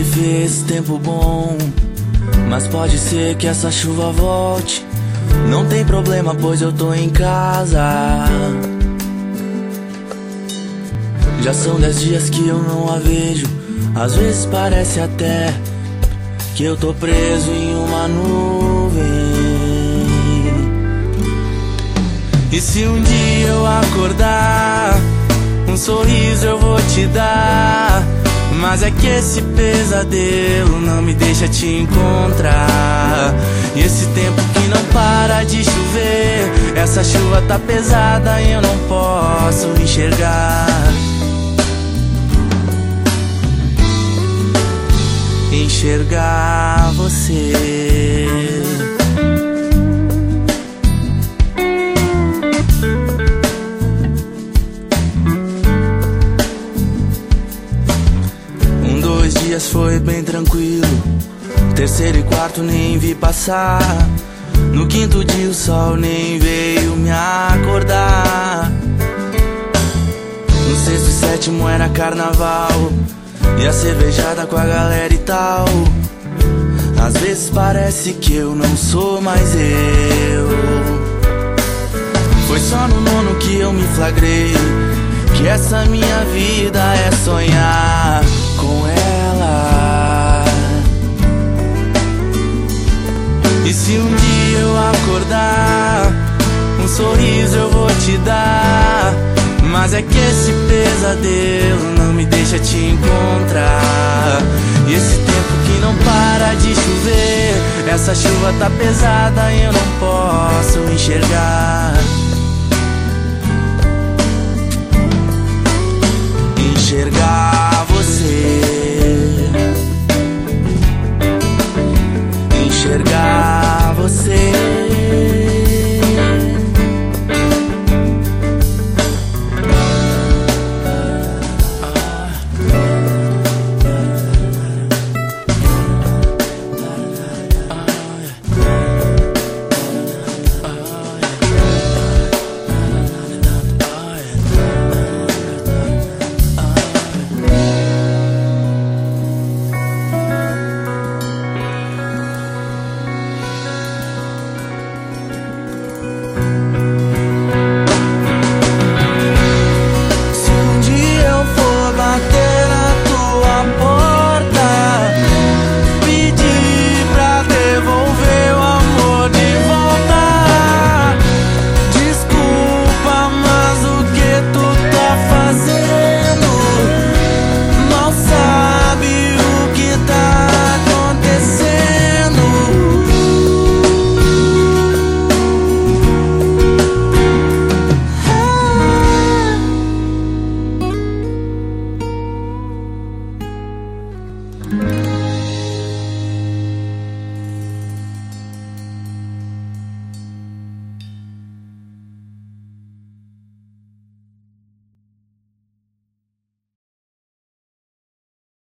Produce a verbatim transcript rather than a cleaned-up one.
fez tempo bom, mas pode ser que essa chuva volte. Não tem problema, pois eu tô em casa. Já são dez dias que eu não a vejo. Às vezes parece até que eu tô preso em uma nuvem. E se um dia eu acordar, um sorriso eu vou te dar. Mas é que esse pesadelo não me deixa te encontrar. E esse tempo que não para de chover, essa chuva tá pesada e eu não posso enxergar. Enxergar você. Um, dois dias foi bem tranquilo. Terceiro e quarto nem vi passar. No quinto dia o sol nem veio me acordar. No sexto e sétimo era carnaval, e a cervejada com a galera e tal. Às vezes parece que eu não sou mais eu. Foi só no nono que eu me flagrei que essa minha vida é sonhar com ela. E se um dia eu acordar, um sorriso eu vou te dar. Mas é que esse pesadelo não me deixa te encontrar. E esse tempo que não para de chover, essa chuva tá pesada e eu não posso enxergar. Enxergar